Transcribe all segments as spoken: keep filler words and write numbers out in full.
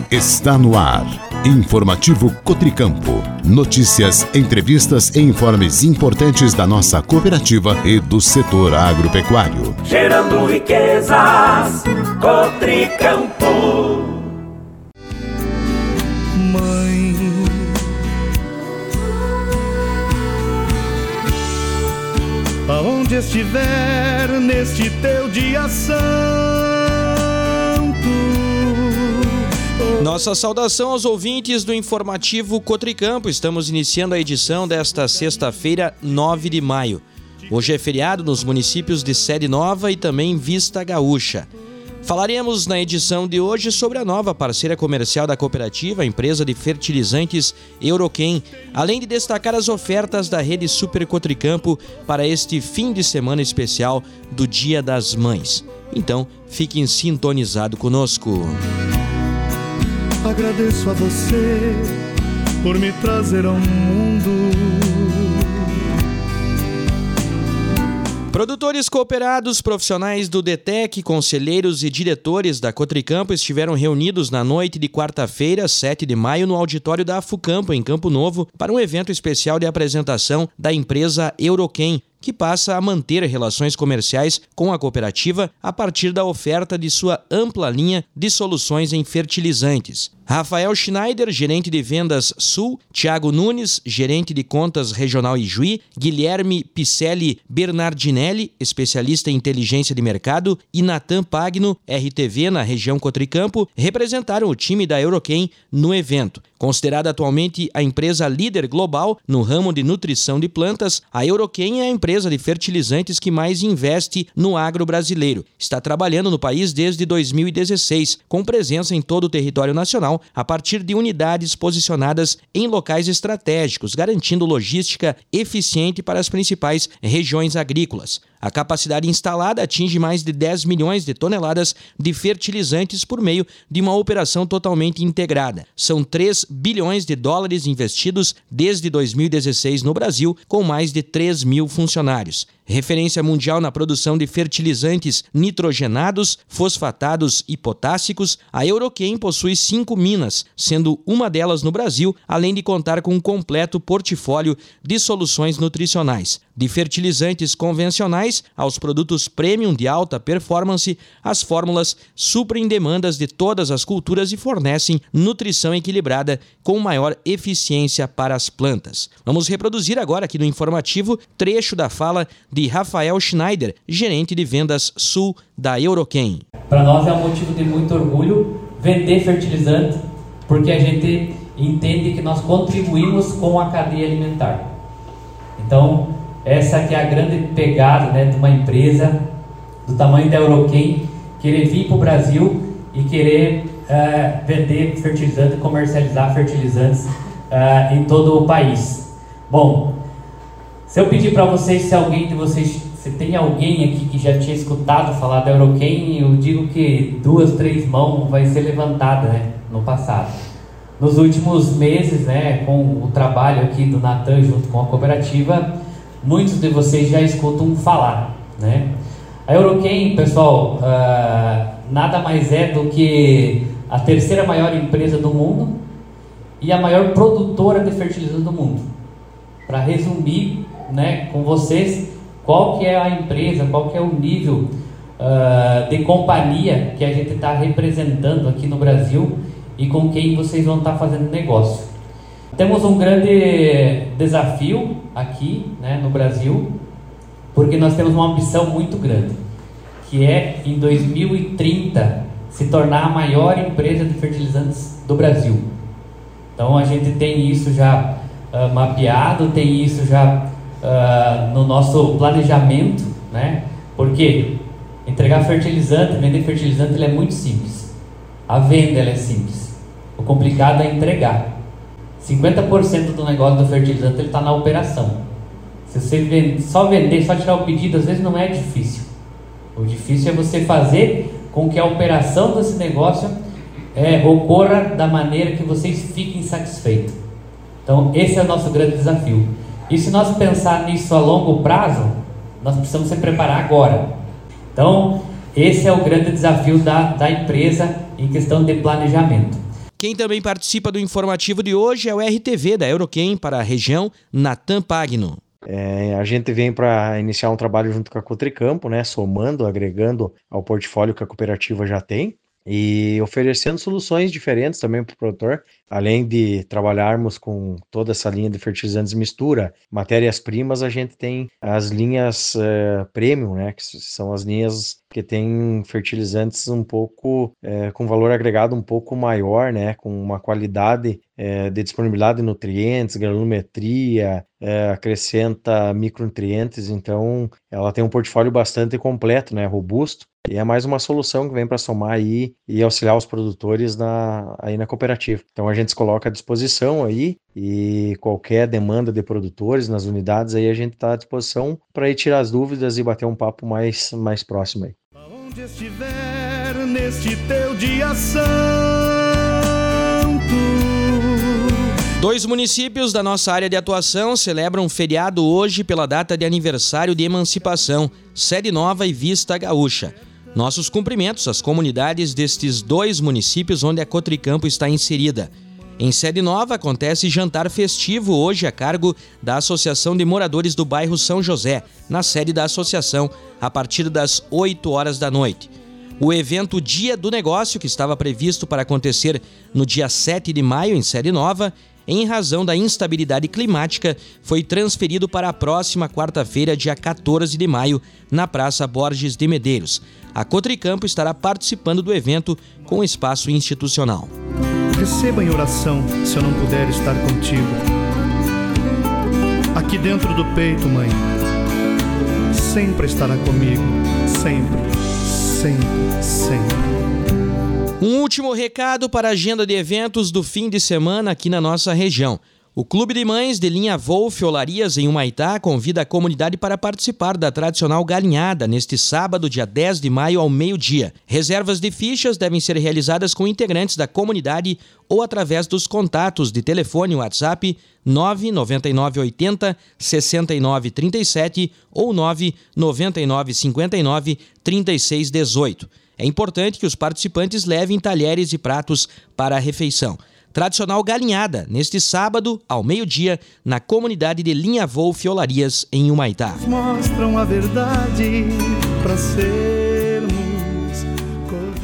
Está no ar. Informativo Cotricampo. Notícias, entrevistas e informes importantes da nossa cooperativa e do setor agropecuário. Gerando riquezas, Cotricampo. Mãe, aonde estiver neste teu dia santo. Nossa saudação aos ouvintes do Informativo Cotricampo. Estamos iniciando a edição desta sexta-feira, nove de maio. Hoje é feriado nos municípios de Sede Nova e também Vista Gaúcha. Falaremos na edição de hoje sobre a nova parceira comercial da cooperativa, a empresa de fertilizantes Euroquem, além de destacar as ofertas da rede Super Cotricampo para este fim de semana especial do Dia das Mães. Então, fiquem sintonizados conosco. Agradeço a você por me trazer ao mundo. Produtores cooperados, profissionais do DETEC, conselheiros e diretores da Cotricampo estiveram reunidos na noite de quarta-feira, sete de maio, no auditório da Afucampo, em Campo Novo, para um evento especial de apresentação da empresa Euroquem, que passa a manter relações comerciais com a cooperativa a partir da oferta de sua ampla linha de soluções em fertilizantes. Rafael Schneider, gerente de vendas Sul, Thiago Nunes, gerente de contas regional Ijuí, Guilherme Picelli Bernardinelli, especialista em inteligência de mercado, e Natan Pagno, R T V na região Cotricampo, representaram o time da Euroquem no evento. Considerada atualmente a empresa líder global no ramo de nutrição de plantas, a Euroquem é a empresa de fertilizantes que mais investe no agro brasileiro. Está trabalhando no país desde dois mil e dezesseis, com presença em todo o território nacional, a partir de unidades posicionadas em locais estratégicos, garantindo logística eficiente para as principais regiões agrícolas. A capacidade instalada atinge mais de dez milhões de toneladas de fertilizantes por meio de uma operação totalmente integrada. São três bilhões de dólares investidos desde dois mil e dezesseis no Brasil, com mais de três mil funcionários. Referência mundial na produção de fertilizantes nitrogenados, fosfatados e potássicos, a Euroquem possui cinco minas, sendo uma delas no Brasil, além de contar com um completo portfólio de soluções nutricionais. De fertilizantes convencionais aos produtos premium de alta performance, as fórmulas suprem demandas de todas as culturas e fornecem nutrição equilibrada com maior eficiência para as plantas. Vamos reproduzir agora aqui no informativo trecho da fala de Rafael Schneider, gerente de vendas Sul da Euroquem. Para nós é um motivo de muito orgulho vender fertilizante, porque a gente entende que nós contribuímos com a cadeia alimentar. Então, essa que é a grande pegada, né, de uma empresa do tamanho da Euroquem querer vir para o Brasil e querer uh, vender fertilizante, comercializar fertilizantes uh, em todo o país. Bom, se eu pedir para vocês, se alguém de vocês, se tem alguém aqui que já tinha escutado falar da Euroquem, eu digo que duas, três mãos vai ser levantada, né, no passado. Nos últimos meses, né, com o trabalho aqui do Natan junto com a cooperativa, muitos de vocês já escutam falar, né? A Euroquem, pessoal, uh, nada mais é do que a terceira maior empresa do mundo e a maior produtora de fertilizantes do mundo. Para resumir, né, com vocês, qual que é a empresa, qual que é o nível uh, de companhia que a gente está representando aqui no Brasil e com quem vocês vão estar tá fazendo negócio. Temos um grande desafio aqui, né, no Brasil, porque nós temos uma ambição muito grande, que é em dois mil e trinta se tornar a maior empresa de fertilizantes do Brasil. Então a gente tem isso já uh, mapeado, tem isso já uh, no nosso planejamento, né? Porque entregar fertilizante, vender fertilizante, ele é muito simples. A venda ela é simples. O complicado é entregar. cinquenta por cento do negócio do fertilizante está na operação. Se você vende, só vender, só tirar o pedido, às vezes não é difícil. O difícil é você fazer com que a operação desse negócio é, ocorra da maneira que vocês fiquem satisfeitos. Então esse é o nosso grande desafio. E se nós pensar nisso a longo prazo, nós precisamos se preparar agora. Então esse é o grande desafio da, da empresa em questão de planejamento. Quem também participa do informativo de hoje é o R T V da Euroquem para a região, Natan Pagno. É, a gente vem para iniciar um trabalho junto com a Cotricampo, né, somando, agregando ao portfólio que a cooperativa já tem e oferecendo soluções diferentes também para o produtor, além de trabalharmos com toda essa linha de fertilizantes mistura, matérias-primas, a gente tem as linhas uh, premium, né, que são as linhas que tem fertilizantes um pouco é, com valor agregado um pouco maior, né, com uma qualidade é, de disponibilidade de nutrientes, granulometria, é, acrescenta micronutrientes, então ela tem um portfólio bastante completo, né, robusto, e é mais uma solução que vem para somar aí e auxiliar os produtores na, aí na cooperativa. Então a gente se coloca à disposição aí e qualquer demanda de produtores nas unidades aí a gente está à disposição para ir tirar as dúvidas e bater um papo mais, mais próximo aí. Aonde estiver neste teu dia santo. Dois municípios da nossa área de atuação celebram feriado hoje pela data de aniversário de emancipação, Sede Nova e Vista Gaúcha. Nossos cumprimentos às comunidades destes dois municípios onde a Cotricampo está inserida. Em Sede Nova acontece jantar festivo hoje a cargo da Associação de Moradores do Bairro São José, na sede da associação, a partir das oito horas da noite. O evento Dia do Negócio, que estava previsto para acontecer no dia sete de maio em Sede Nova, em razão da instabilidade climática, foi transferido para a próxima quarta-feira, dia quatorze de maio, na Praça Borges de Medeiros. A Cotricampo estará participando do evento com espaço institucional. Receba em oração se eu não puder estar contigo. Aqui dentro do peito, mãe, sempre estará comigo. Sempre, sempre, sempre. Um último recado para a agenda de eventos do fim de semana aqui na nossa região. O Clube de Mães de Linha Wolf Olarias, em Humaitá, convida a comunidade para participar da tradicional galinhada neste sábado, dia dez de maio, ao meio-dia. Reservas de fichas devem ser realizadas com integrantes da comunidade ou através dos contatos de telefone e WhatsApp nove nove nove oito zero seis nove três sete ou nove nove nove cinco nove três seis um oito. É importante que os participantes levem talheres e pratos para a refeição. Tradicional galinhada, neste sábado, ao meio-dia, na comunidade de Linha Wolf Olarias, em Humaitá. Mostram a verdade para sermos corretos.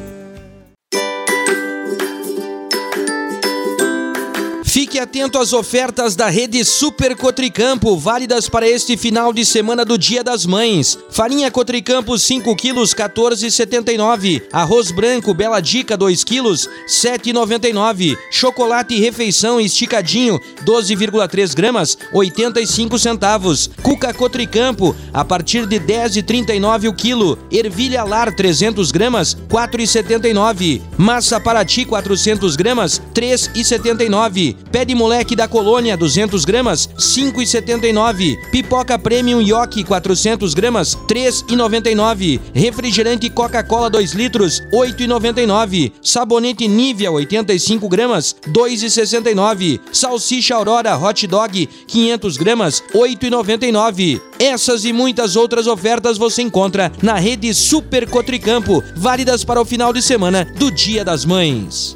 Fique atento às ofertas da rede Super Cotricampo, válidas para este final de semana do Dia das Mães. Farinha Cotricampo cinco quilos, quatorze reais e setenta e nove centavos. Arroz branco Bela Dica dois quilos, sete reais e noventa e nove centavos. Chocolate Refeição esticadinho, doze vírgula três gramas, oitenta e cinco centavos. Cuca Cotricampo, a partir de dez reais e trinta e nove centavos o quilo. Ervilha Lar trezentos gramas, quatro reais e setenta e nove centavos. Massa Paraty quatrocentos gramas, três reais e setenta e nove centavos. Pé de moleque da Colônia duzentos gramas, cinco reais e setenta e nove centavos. Pipoca Premium Yoki quatrocentos gramas, três reais e noventa e nove centavos. Refrigerante Coca-Cola dois litros, oito reais e noventa e nove centavos. Sabonete Nivea oitenta e cinco gramas, dois reais e sessenta e nove centavos. Salsicha Aurora Hot Dog quinhentos gramas, oito reais e noventa e nove centavos. Essas e muitas outras ofertas você encontra na rede Super Cotricampo, válidas para o final de semana do Dia das Mães.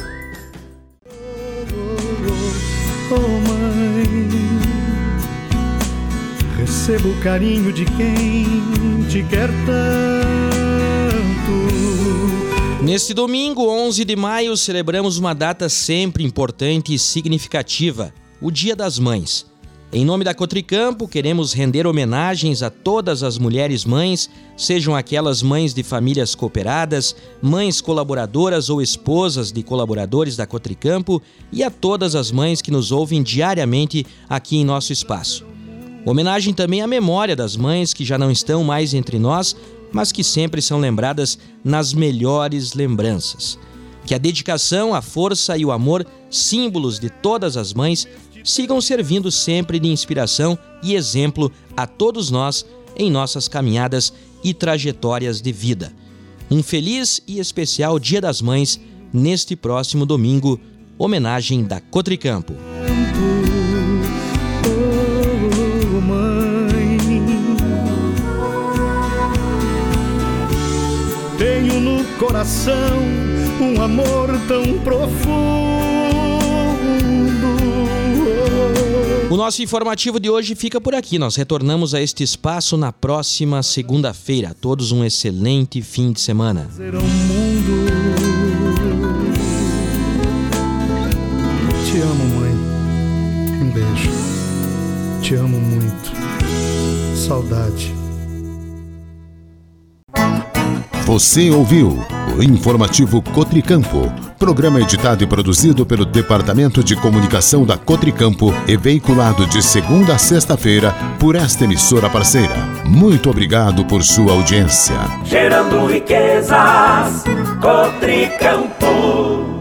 Oh, mãe, receba o carinho de quem te quer tanto. Neste domingo, onze de maio, celebramos uma data sempre importante e significativa, o Dia das Mães. Em nome da Cotricampo, queremos render homenagens a todas as mulheres mães, sejam aquelas mães de famílias cooperadas, mães colaboradoras ou esposas de colaboradores da Cotricampo e a todas as mães que nos ouvem diariamente aqui em nosso espaço. Homenagem também à memória das mães que já não estão mais entre nós, mas que sempre são lembradas nas melhores lembranças. Que a dedicação, a força e o amor, símbolos de todas as mães, sigam servindo sempre de inspiração e exemplo a todos nós em nossas caminhadas e trajetórias de vida. Um feliz e especial Dia das Mães neste próximo domingo, homenagem da Cotricampo. Oh, mãe, tenho no coração um amor tão profundo. O nosso informativo de hoje fica por aqui. Nós retornamos a este espaço na próxima segunda-feira. A todos um excelente fim de semana. Te amo, mãe. Um beijo. Te amo muito. Saudade. Você ouviu o Informativo Cotricampo, programa editado e produzido pelo Departamento de Comunicação da Cotricampo e veiculado de segunda a sexta-feira por esta emissora parceira. Muito obrigado por sua audiência. Gerando riquezas, Cotricampo.